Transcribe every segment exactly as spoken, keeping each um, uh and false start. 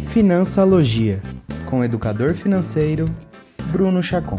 Financialogia, com o educador financeiro Bruno Chacon.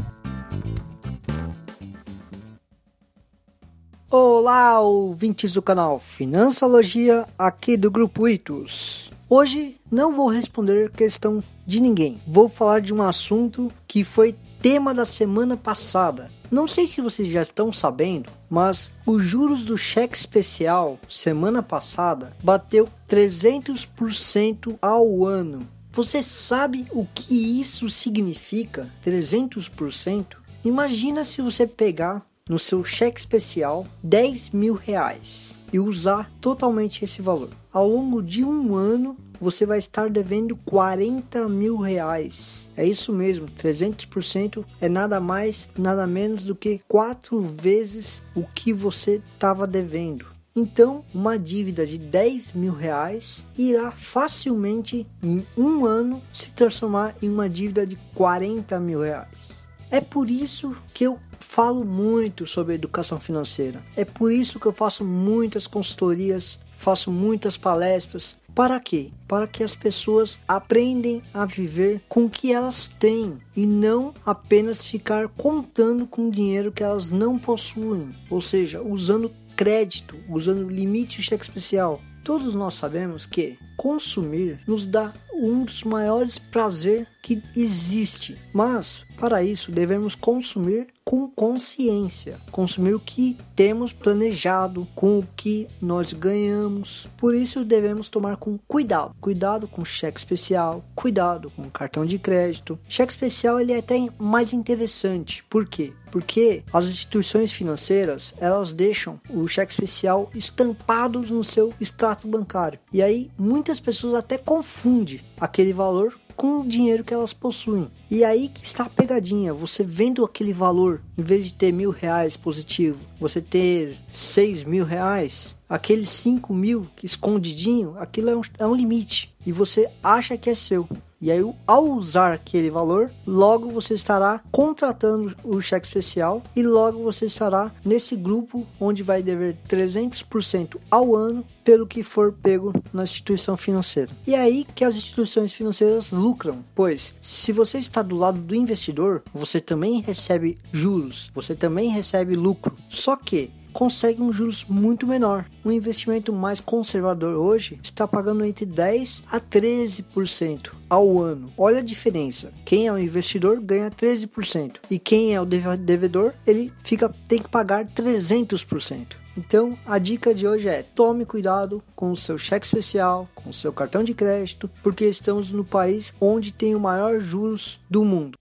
Olá, ouvintes do canal Financialogia, aqui do Grupo Itos. Hoje não vou responder questão de ninguém. Vou falar de um assunto que foi tema da semana passada. Não sei se vocês já estão sabendo, mas os juros do cheque especial semana passada bateu trezentos por cento ao ano. Você sabe o que isso significa? trezentos por cento? Imagina se você pegar no seu cheque especial dez mil reais e usar totalmente esse valor. Ao longo de um ano, você vai estar devendo quarenta mil reais. É isso mesmo, trezentos por cento é nada mais, nada menos do que quatro vezes o que você estava devendo. Então, uma dívida de dez mil reais irá facilmente, em um ano, se transformar em uma dívida de quarenta mil reais. É por isso que eu falo muito sobre educação financeira. É por isso que eu faço muitas consultorias, faço muitas palestras. Para quê? Para que as pessoas aprendam a viver com o que elas têm e não apenas ficar contando com o dinheiro que elas não possuem. Ou seja, usando crédito, usando limite de cheque especial. Todos nós sabemos que consumir nos dá um dos maiores prazeres que existe. Mas, para isso, devemos consumir com consciência. Consumir o que temos planejado, com o que nós ganhamos. Por isso, devemos tomar com cuidado. Cuidado com cheque especial, cuidado com cartão de crédito. Cheque especial ele é até mais interessante. Por quê? Porque as instituições financeiras, elas deixam o cheque especial estampado no seu extrato bancário. E aí, muitas pessoas até confundem aquele valor com o dinheiro que elas possuem. E aí que está a pegadinha. Você vendo aquele valor, em vez de ter mil reais positivo, você ter seis mil reais, aqueles cinco mil que escondidinho, aquilo é um, é um limite. E você acha que é seu. E aí, ao usar aquele valor, logo você estará contratando o cheque especial e logo você estará nesse grupo onde vai dever trezentos por cento ao ano pelo que for pego na instituição financeira. E é aí que as instituições financeiras lucram, pois se você está do lado do investidor, você também recebe juros, você também recebe lucro. Só que consegue um juros muito menor. Um investimento mais conservador hoje está pagando entre dez a treze por cento ao ano. Olha a diferença. Quem é o investidor ganha treze por cento e quem é o devedor, ele fica tem que pagar trezentos por cento. Então, a dica de hoje é: tome cuidado com o seu cheque especial, com o seu cartão de crédito, porque estamos no país onde tem o maior juros do mundo.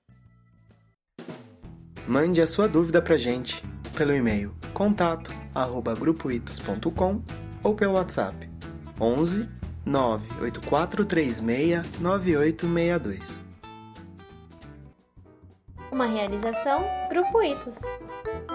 Mande a sua dúvida pra gente pelo e-mail contato arroba grupoitos ponto com ou pelo WhatsApp onze nove oito quatro três seis nove oito seis dois. Uma realização Grupo Itos.